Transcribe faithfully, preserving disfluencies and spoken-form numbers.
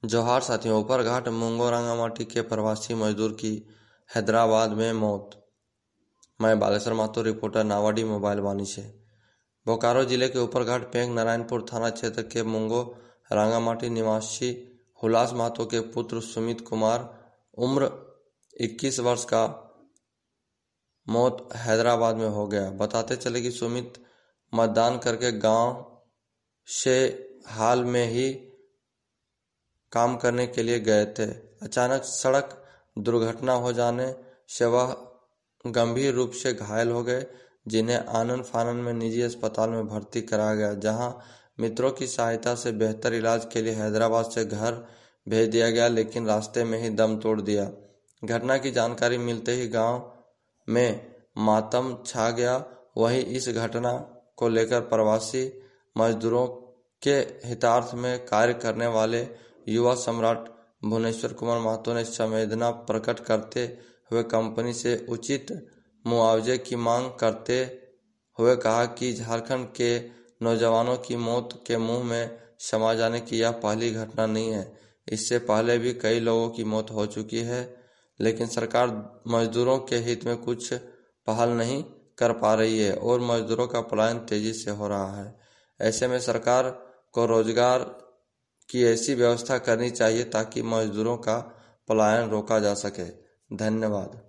जोहार साथियों। ऊपरघाट मूंगो रंगामाटी के प्रवासी मजदूर की हैदराबाद में मौत। मैं बालेश्वर माथुर, रिपोर्टर, नावाडी मोबाइल वाणी से। बोकारो जिले के ऊपरघाट पेंग नारायणपुर थाना क्षेत्र के मूंगो रंगामाटी निवासी हुलास माथुर के पुत्र सुमित कुमार उम्र इक्कीस वर्ष का मौत हैदराबाद में हो गया। बताते चले कि सुमित मतदान करके गांव से हाल में ही काम करने के लिए गए थे। अचानक सड़क दुर्घटना हो जाने से वह गंभीर रूप से घायल हो गए, जिन्हें आनन फानन में निजी अस्पताल में भर्ती कराया गया, जहां मित्रों की सहायता से बेहतर इलाज के लिए हैदराबाद से घर भेज दिया गया, लेकिन रास्ते में ही दम तोड़ दिया। घटना की जानकारी मिलते ही गांव में मातम छा गया। वहीं इस घटना को लेकर प्रवासी मजदूरों के हितार्थ में कार्य करने वाले युवा सम्राट भुवनेश्वर कुमार महतो ने संवेदना प्रकट करते हुए कंपनी से उचित मुआवजे की मांग करते हुए कहा कि झारखंड के नौजवानों की मौत के मुंह में समा जाने की यह पहली घटना नहीं है। इससे पहले भी कई लोगों की मौत हो चुकी है, लेकिन सरकार मजदूरों के हित में कुछ पहल नहीं कर पा रही है और मजदूरों का पलायन तेजी से हो रहा है। ऐसे में सरकार को रोजगार की ऐसी व्यवस्था करनी चाहिए ताकि मजदूरों का पलायन रोका जा सके। धन्यवाद।